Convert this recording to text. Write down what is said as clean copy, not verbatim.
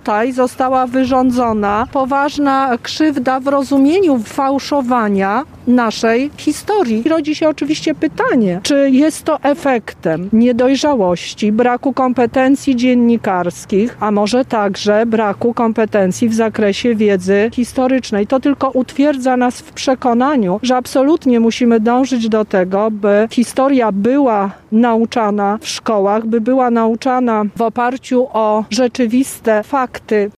tutaj została wyrządzona poważna krzywda w rozumieniu fałszowania naszej historii. I rodzi się oczywiście pytanie, czy jest to efektem niedojrzałości, braku kompetencji dziennikarskich, a może także braku kompetencji w zakresie wiedzy historycznej. To tylko utwierdza nas w przekonaniu, że absolutnie musimy dążyć do tego, by historia była nauczana w szkołach, by była nauczana w oparciu o rzeczywiste fakty